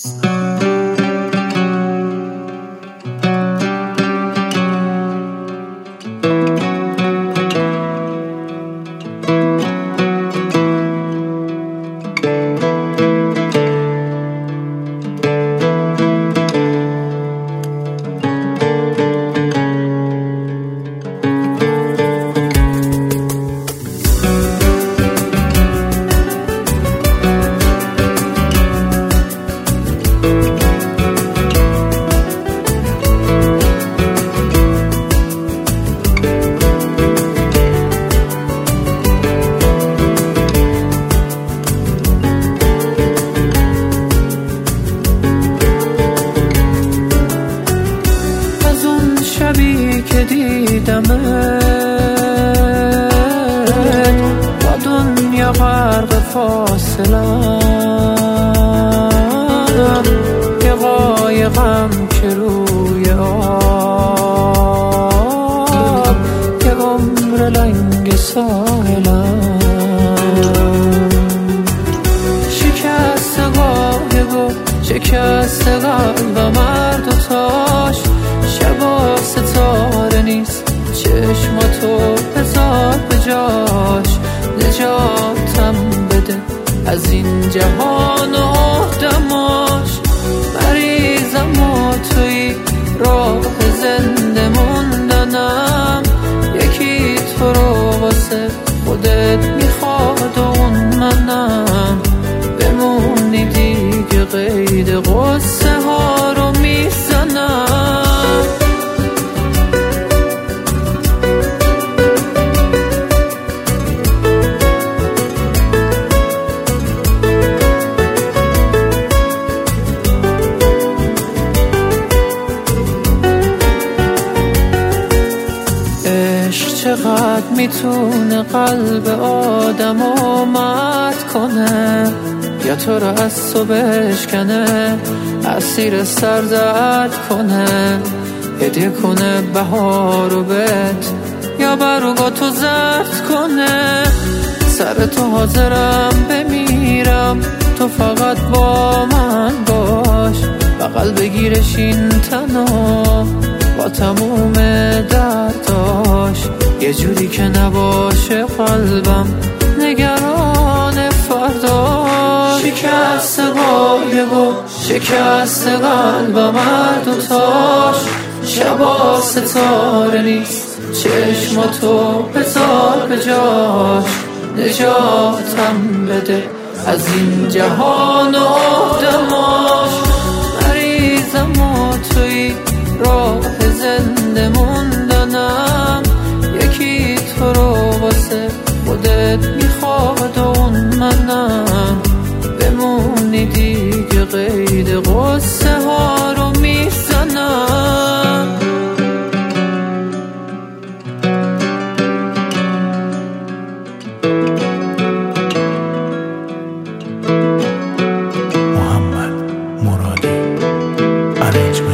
که دیدمت با دنیا غرق فاصلم، یه قایقم که روی آب، یه عمر لنگ ساحلم. شکست قایق و شکست قلبم هر دوتاش، شبا ستاره نیست چشماتو بذار به جاش. نجاتم بده از این جهان و آدماش، مریضم و توی راه زنده موندنم. یکی تو رو واسه خودت میخواد و اون منم، بمونی دیگه قید قصه ها رو میزنم. چقدر میتونه قلب آدم مات کنه، یا تو رو از تو بشکنه، اسیر سردرد کنه، هدیه کنه بهار و بت، یا برگاتو زرد کنه. سر تو حاضرم بمیرم، تو فقط با من باش. بغل بگیرش این تنو با تموم درداش، یه جوری که نباشه قلبم نگران فرداش. شکست قایق و شکست قلبم هر دوتاش، شبا ستاره نیست چشماتو بذار به جاش. نجاتم بده از این جهان و آدماش، مریضم و توی راه زنده موندنم. یکی تو رو واسه خودت میخواد و اون منم، بمونی دیگه قید قصه ها رو میزنم. محمد مرادی، ارنج